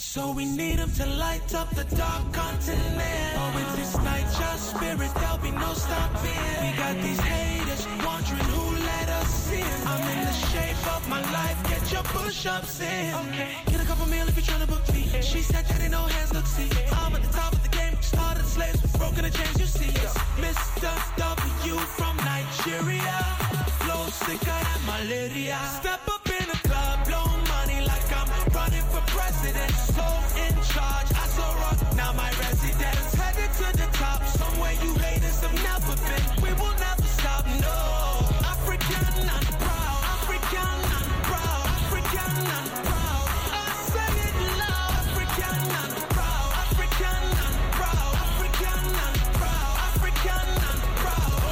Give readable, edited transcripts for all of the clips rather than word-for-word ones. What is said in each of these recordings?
So we need them to light up the dark continent. Oh, with this night, your spirit, there'll be no stopping. We got these haters wondering who let us in. I'm in the shape of my life, get your push-ups in. Okay, get a couple meal if you're trying to book me. She said that ain't no hands, look, see. I'm at the top of the game, started slaves, broken the chains, you see. Mr. W from Nigeria, flow sicker than malaria. Step up in the club, blow money like I'm running for president. So in charge, I saw rock, now my residence. Headed to the top, somewhere you haters have never been. We will never stop, no. African and proud, African and proud, African and proud. I say it loud, African and proud, African and proud, African and proud, African and proud.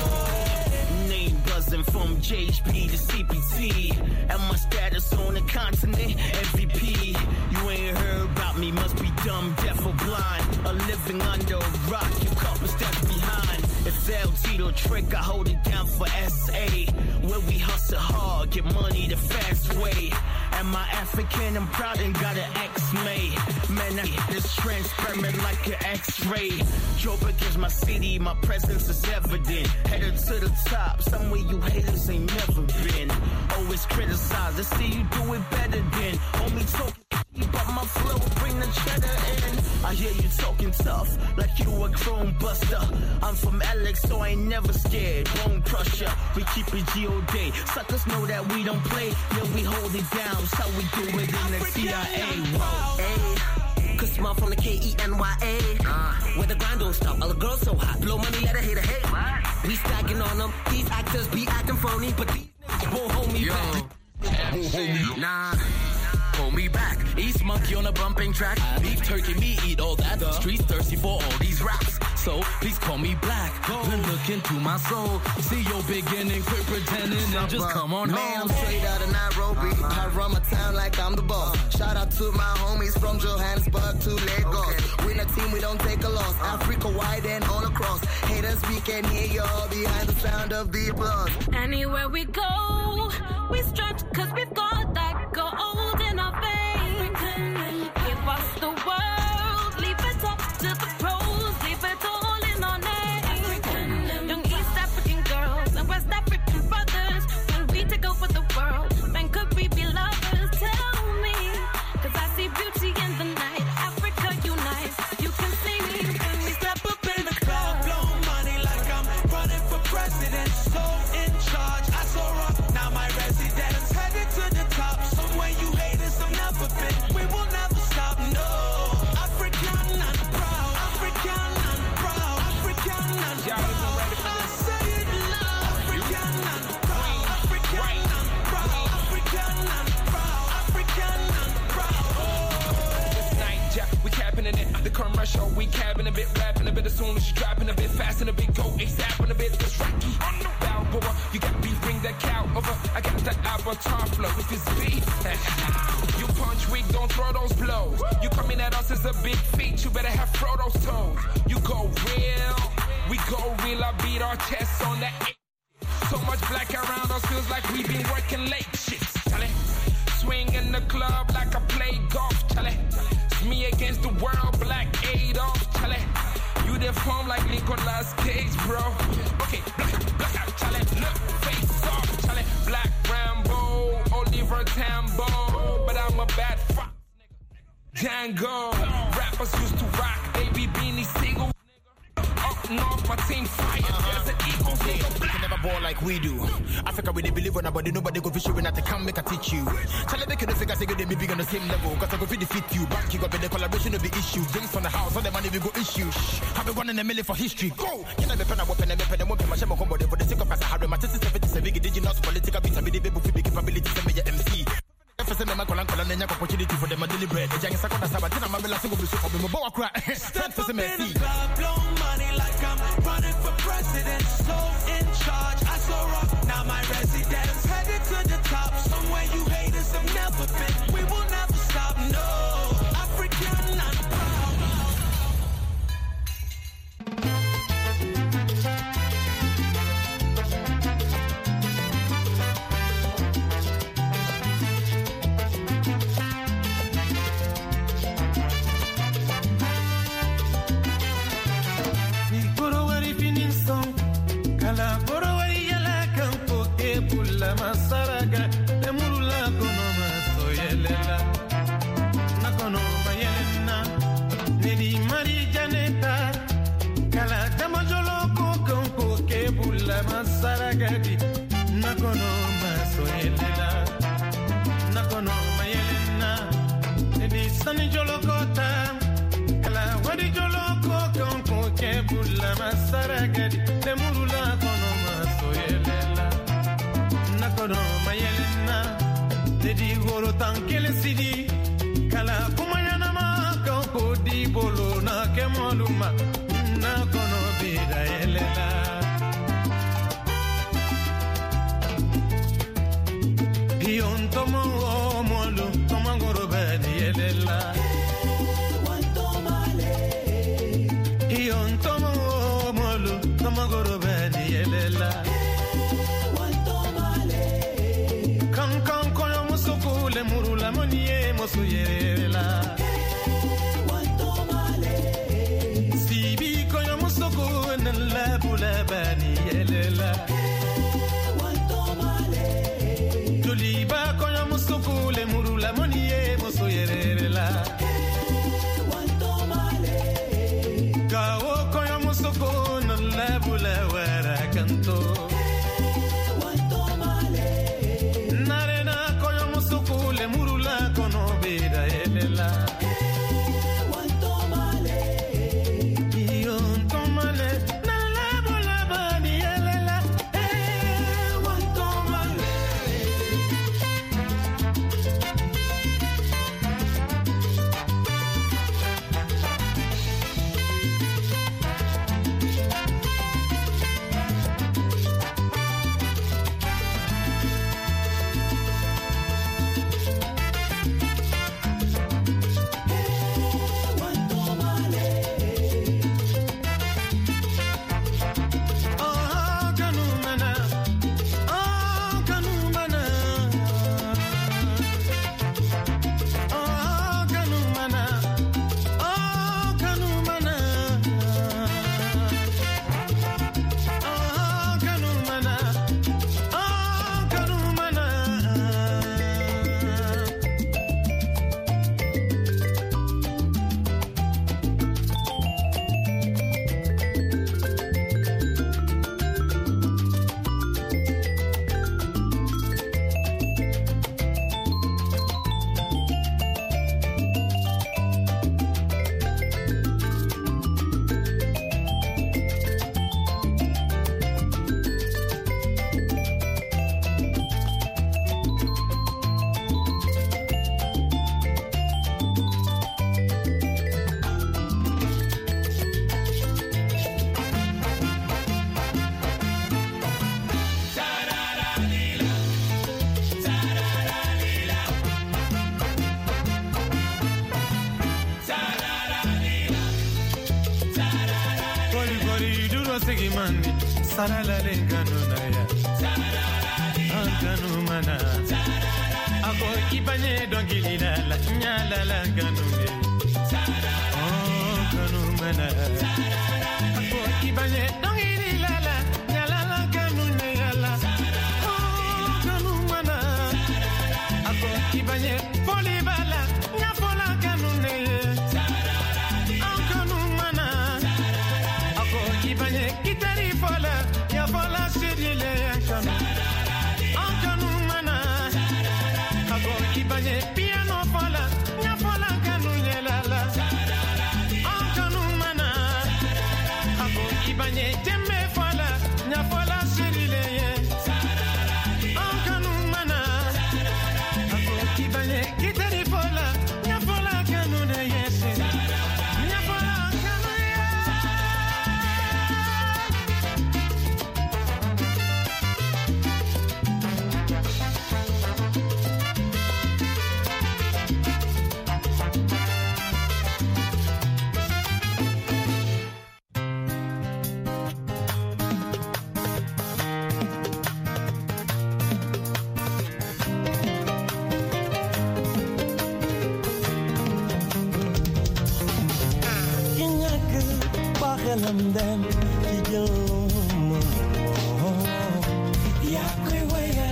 Oh. Name buzzing from JHP to CPT, and my status on the continent, MVP. You ain't heard about me, must be dumb, deaf or blind, or living under a rock, you couple steps behind. It's El Tito trick, I hold it down for SA, where we hustle hard, get money the fast way. Am I African? I'm proud and got an X-made. Man, it's transparent like an X-ray. Joburg is my city, my presence is evident. Headed to the top, somewhere you haters ain't never been. Always criticize, let's see you do it better than. Homie talking, but my flow bring the cheddar in. I hear you talking tough, like you a chrome buster. I'm from Alex, so I ain't never scared. Bone crusher, we keep it G.O.D. Suckers know that we don't play, yeah, we hold it down. So we do it in the CIA. Whoa, Cause small from the K-E-N-Y-A. Where the grind don't stop, all the girls so hot. Blow money, let a hater hate. We stacking on them, these actors be acting phony, but these niggas won't hold me back. Nah. Hold me back. East monkey on a bumping track. Beef turkey, me eat all that. Streets thirsty for all these raps. So please call me black. Then look into my soul. See your beginning, quit pretending, and just come on Man, home. I'm straight out of Nairobi. I run my town like I'm the boss. Shout out to my homies from Johannesburg to Lagos. We're a team, we don't take a loss. Africa wide and all across. Haters, we can hear you all behind the sound of the applause. Anywhere we go, we stretch cause we've got that gold in our veins. Give us the world, leave it up to the pros, leave it all in our name. Young East African girls and West African brothers, when we take over the world, man, could we be lovers? Tell me, cause I see beauty in the night. Africa unite, you can see me when we step up in the club. Blow money like I'm running for president. So in charge, I saw rock, now my residence. Headed to the top, somewhere you haters have never been. We will never stop, no. African and proud, African and proud, African and proud. I say it loud, African and proud, African and proud, African and proud, African and proud. This night, Jack, we capping in it. The commercial, we capping a bit, rapping a bit as soon as you dropping a bit fast and a bit go ASAP and a bit. It's Rocky on the Balboa. You got beef, bring that cow over. I got that avatar flow. If it's beef, you punch weak, don't throw those blows. You coming at us as a big feat, you better have Frodo's toes. You go real, we go real. I beat our chests on that. So much black around us feels like we've been working late. Shit, Charlie. Swing in the club like I play golf, Charlie. It's me against the world, Black Adolf, Charlie. You deform like Nicolas Cage, bro. Okay, black out, Charlie. Look, face off, Charlie. Black Rambo, Oliver Tambo. But I'm a bad fuck, Django. Rappers used to rock, baby beanie single. Up north, my team fire. There's an Eagles, nigga. You can never ball like we do. Africa, we they believe on nobody, nobody go fish you when I can make a teach you. Charlie, they can figure say they may be on the same level. Cause I go fit defeat you. Back you up in the collaboration of the issue. Drinks from the house, all the money we go issue. Have been one in a million for history. Go! Can I be pen a weapon and weapon and weapon? My shame on combo for the sake of us. I have my sister 77 did you not political beats? I be the baby with big capabilities and be MC. Opportunity for them a deliberate. The young Sakota Sabatina, my last single for me. Step up in the club, blow money like I'm running for president. So in charge, I saw rock, now my residence. Headed to the top, somewhere you haters have never been. We will never stop, no. African and proud. saragadi nakono masoyelela nakono mayelena edi sani jolokota kala wadi joloko konko kebula masaragadi lemurula kono masoyelela nakono mayelena edi goro tankele sidi kala kumayana ma konko di bolo na kemoluma nakono bida yelela Ion tomo molo tomangoro badi yelela Ion tomo molo tomangoro badi yelela Kan koyo musuku le murula moniye mosu yelela Sibi koyo musuku nala bula badi yelela Tuliba koyo musuku le murula moniye mosu yelela Kawo koyo musuku nala bula wara kanto Narena koyo musuku le murula kono beda yelela Ion tomale nala bula badi yelela wantomale Sigimandi sarala lengano naya anganu mana ako ibanye dongilila la nyala la nganu ne oh kanu mana ako ibanye dongilila la nyala la nganu ne yala oh kanu mana ako ibanye folibala nyafola kanu ne anganu mana ako ibanye kitari fola ya fola sidile yankanu anganu mana ako ibanye piano fola ya fola kanu nyelala anganu mana ako ibanye jemme fola ya fola sidile anganu mana ako ibanye kitari fola ya fola kanu ne yese ya fola kanu Bagelam dem kijom ya kweya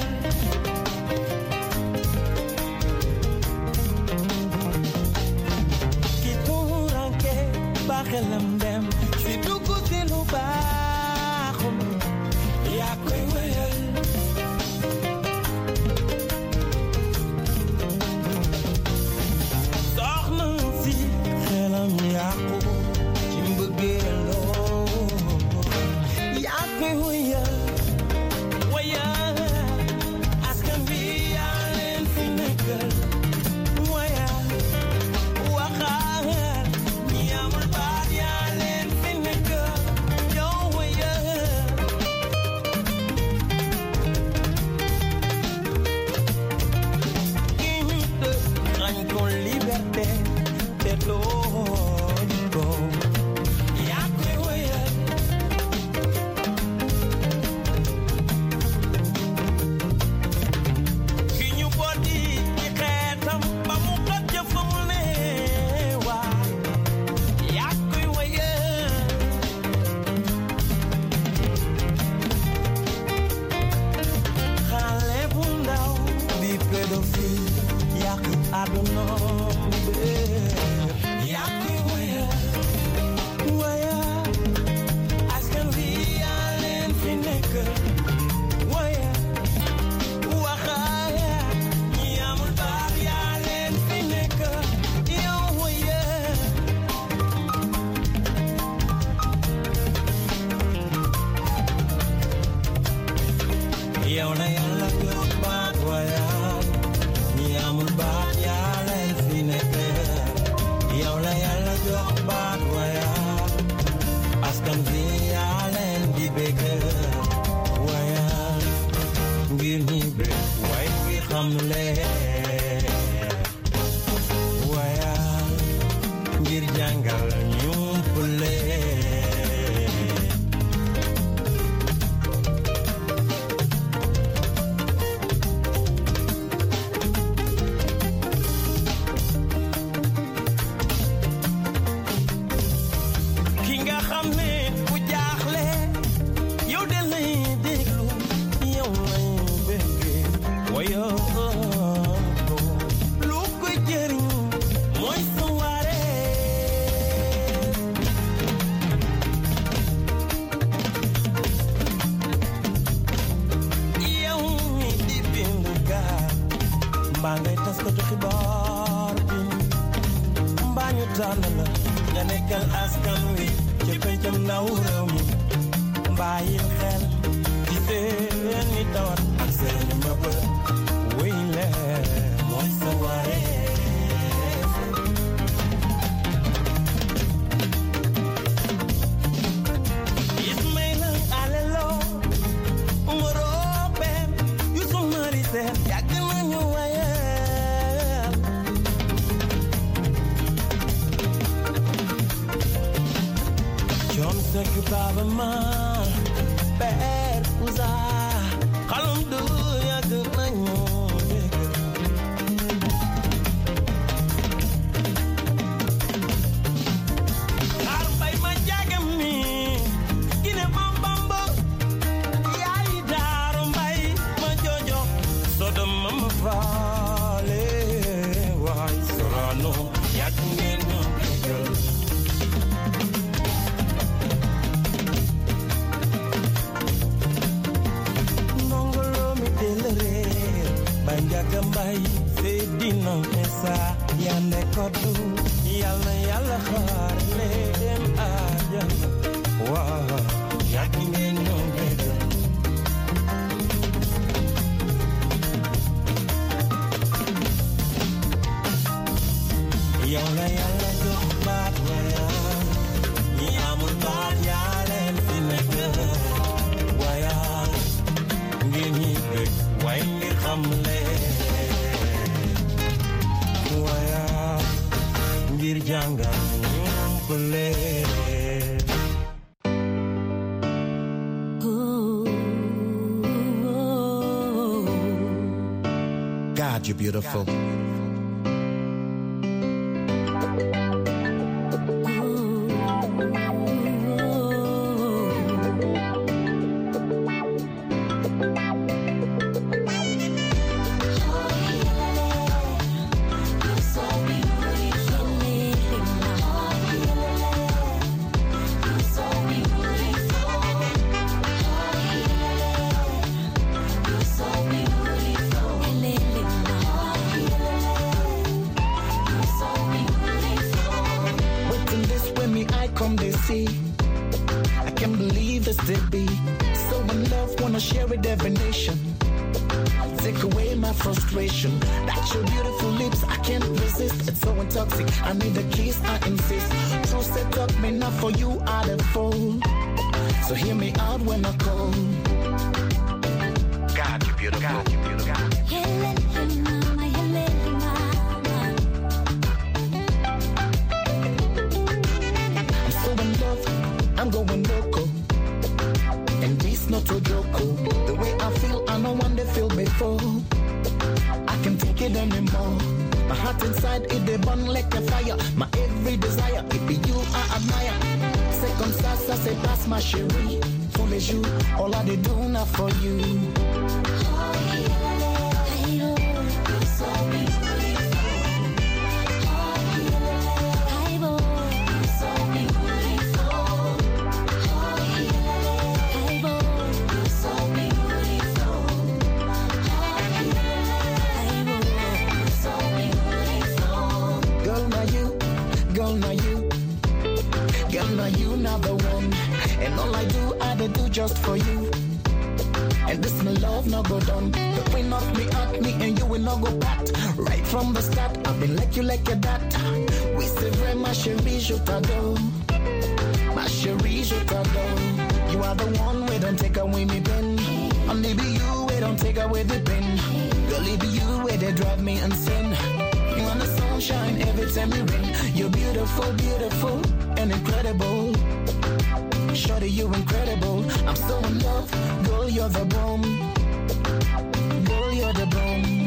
kituranke bagelam dem siduku tiluba ya kweya de te looy ko yaa koy wéyal ki ñu boddi ci xeetam ba mu xat jëfa mu ne waa yaa koy wéyal xale bu ndaw di pédophile yàq àdduna bi yaa koy wéyal wéyal askan wi yaa leen fi nekk wéyal waxaaya ñi amul baat yaa leen fi nekk yow wéyal yow la yàlla jox baat wéyal ñi amul baat yaa leen fi nekk yow la yàlla jox baat wéyal askan wi yaa leen di bëgg wéyal ngir ñi bëgg way wi xam leen wéyal ngir jàngal ñu leen ki nga xam ne bu jaaxle yow de lay déglu yow lay bëggee wayo lu ko jëriñ mooy sa waree yow mi di bind gaar mbaa ngay tas ko xibaar bi mbaa ñu tànn la nga nekkal askan wi ci pencam ndaw réew mi bàyyil xel ci seeni tawat ak seeni mëbët wéy leen mooy sa wareef Ismaïla Alelo Ngorobe Youssou Mari Sène yàgg nañu wayal John Seck Baba Ma Père Ouza xalum du yàgg nañu dégg xaar mbay ma jagam mi gine bambamba yaay daaru mbay ma jojo sodom ma ma faale waay sorano yàgg ngeen ñu déggal ndongolo mi delere banjaga mbay Seydina Essa yande koddu yàlla yàlla xaar leen àjjana waaw yàgg ngeen ñoo déggal yow la yàlla jox baat wayal ñi amul baat yaa leen fi nekk wayal ngir ñi bëgg way ngir xam leen wayal ngir jàngal ñu leen God, you're beautiful. Come they see, I can't believe this to be. So in love, wanna share with every nation. Take away my frustration. That's your beautiful lips, I can't resist. It's so intoxic, I need a kiss, I insist. True set up me not for you, I the fool. So hear me out when I call. God, you beautiful. God, you beautiful. inside, it they burn like a fire. My every desire, it be you I admire. C'est comme ça, ça se passe ma chérie. Tous les jours, all I they do now for you. You not the one, and all I do just for you. And this my love no go done. The queen of me at me and you will not go back. Right from the start, I've been like you like a dat. We say very ma chérie, je t'adore. Ma chérie, je t'adore. You are the one we don't take away me pen. Only be you we don't take away the pen. Girl, it be you where they drive me insane. You want the sunshine every time you rain. You're beautiful, beautiful and incredible. Shorty, you incredible. I'm so in love. Girl, you're the bomb. Girl, you're the bomb.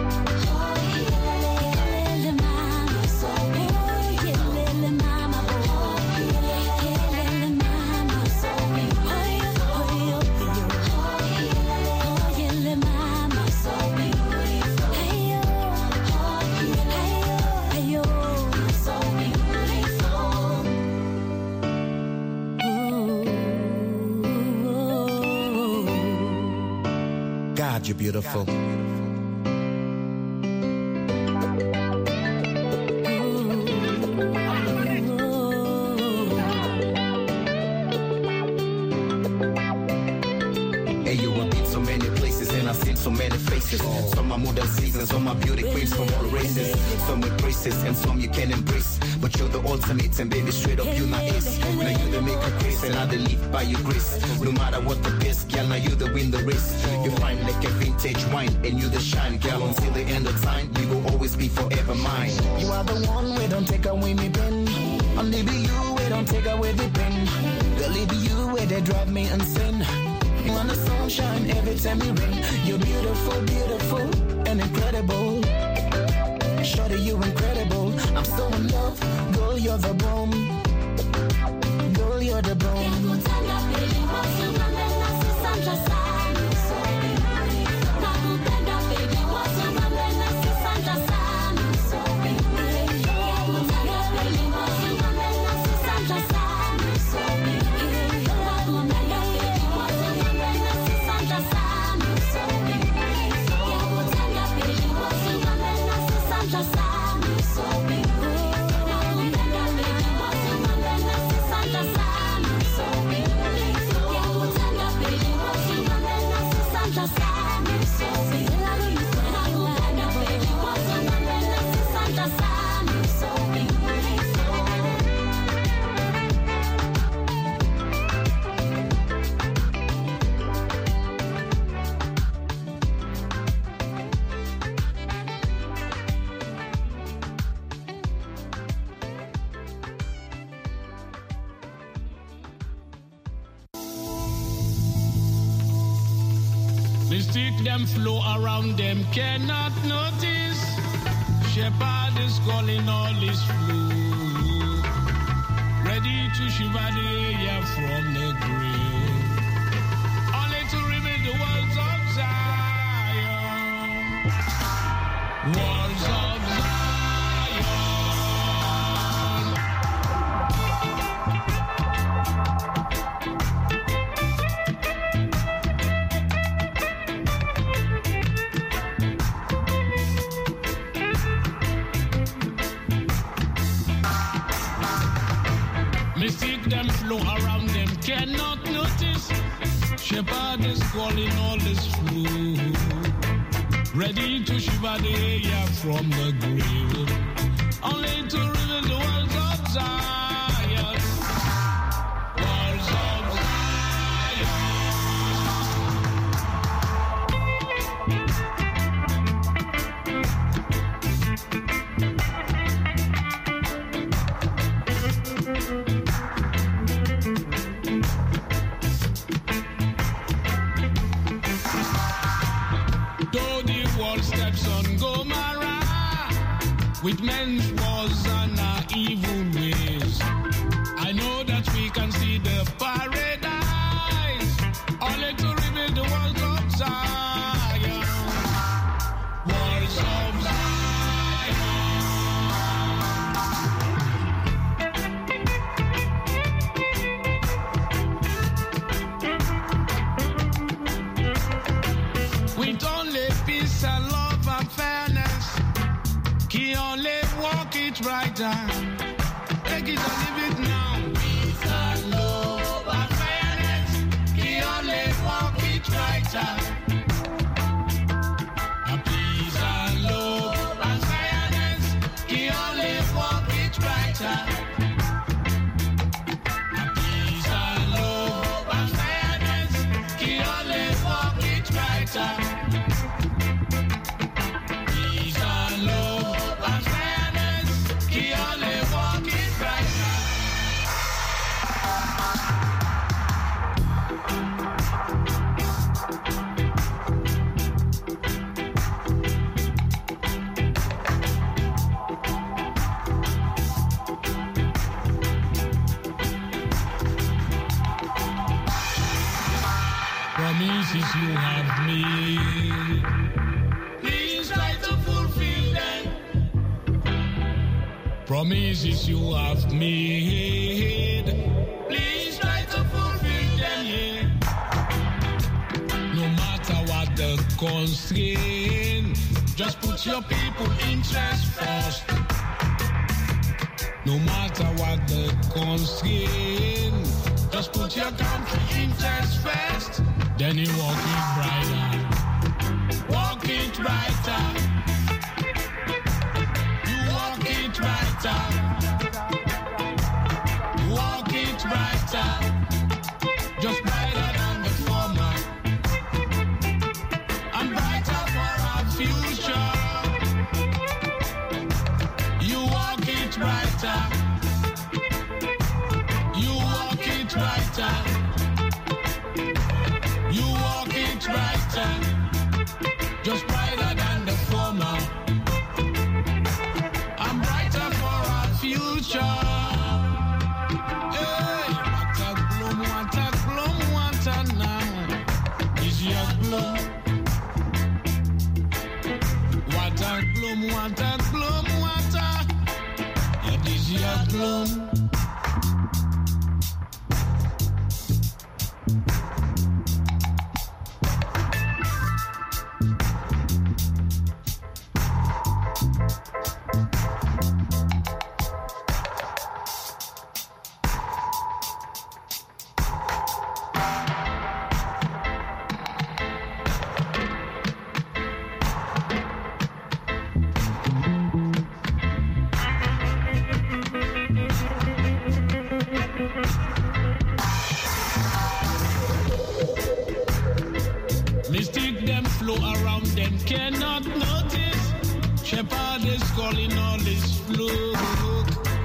God, you're beautiful. Hey, you have been so many places and I've seen so many faces. Some are modern seasons, some are beauty queens from all races. Some with braces and some you can embrace. But you're the ultimate and baby straight up you my ace. Now you the make a grace and I the live by your grace. No matter what the best, girl, now you the win the race. You fine like a vintage wine and you the shine, girl, until the end of time. You will always be forever mine. You are the one we don't take away me pen. Only be you we don't take away the pen. Girl, it be you where they drive me insane. You want the sunshine every time you rain. You're beautiful, beautiful and incredible. Shorty, you incredible. I'm so in love. Girl, you're the bomb. Girl, you're the bomb. Mystic them flow around them cannot notice. Shepherd is calling all his flow, ready to shiver the air from the grave, only to reveal the walls of Zion. Walls of Zion. Them flow around them cannot notice. Shepherd is calling all his flow, ready to shiver the air from the grave, only to reveal the walls of Zion. Walls of with men's wars and our evil ways. I know that we can see the paradise, only to rebuild the walls of Zion. Walls of Zion. With only peace and love and fairness, he only walk it right down. Take it and live it now. Peace and love and fairness, he only walk it right down. Peace and love and fairness, he only walk it right down. Peace and love and fairness, he only walk it right down. Peace and love and fairness, he only walk it right down. Promises you have made, please try to fulfill them. Promises you have made, please try to fulfill them, yeah. No matter what the constraint, just put your people interest first. No matter what the constraint, just put your country interest first. Then you walk it brighter, walk it brighter. You walk it brighter, walk it brighter. Just brighter than the former, and brighter for our future. You walk it brighter, you walk it brighter. You walk it brighter, just brighter than the former, and brighter for our future. Hey, what a now is your gloom. What a gloom, it is your gloom. Mystic them flow around them cannot notice. Shepherd is calling all his flow.